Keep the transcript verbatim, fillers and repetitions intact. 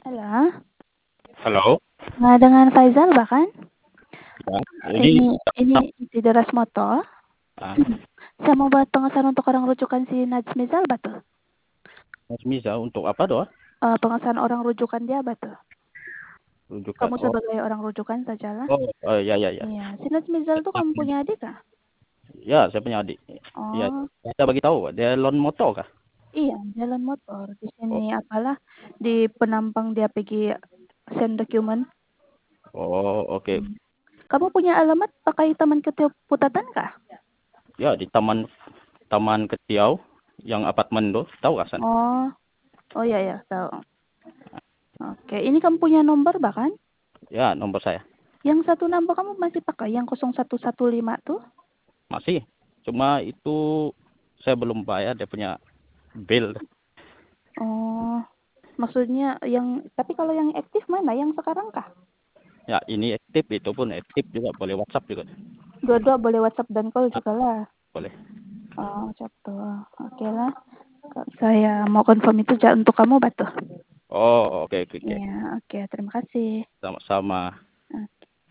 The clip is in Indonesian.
Halo? Halo? Nah, dengan Faizal ba kan? Ya, ini Ini ini sa si Deras Motor. Ah. Saya mau buat pengesahan untuk orang rujukan si Najmizal ba tuh? Najmizal untuk apa doa? Eee, pengesahan orang rujukan dia ba tuh? Rujukan, Kamu oh. sebagai orang rujukan sajalah. Oh, oh, ya ya ya. Iya, si Najmizal tuh kamu punya adik kah? Ya, saya punya adik. Iya, Oh. bisa bagi tahu, dia loan motor kah? Iya, jalan motor. Di Oh. sini apalah, di penampang dia pergi send dokumen. Oh, oke. Hmm. Kamu punya alamat pakai Taman Ketiau Putatan kah? Ya, di Taman Taman Ketiau yang apartemen tuh, tahu kah sana? Oh. Oh, ya ya, tahu. Oke, ini kamu punya nomor ba kan? Ya, nomor saya. Yang satu nomor kamu masih pakai yang nol satu satu lima tuh? Masih, cuma itu saya belum bayar dia punya bill. Oh, maksudnya yang tapi kalau yang aktif mana, yang sekarang kah? Ya, ini aktif, itu pun aktif juga, boleh WhatsApp juga. Dua-dua boleh WhatsApp dan call Ah, jugalah? boleh. Oh, gitu. Okelah. Saya mau confirm itu ja untuk kamu ba tuh? Oh, oke oke oke. Iya, oke, terima kasih. Sama-sama.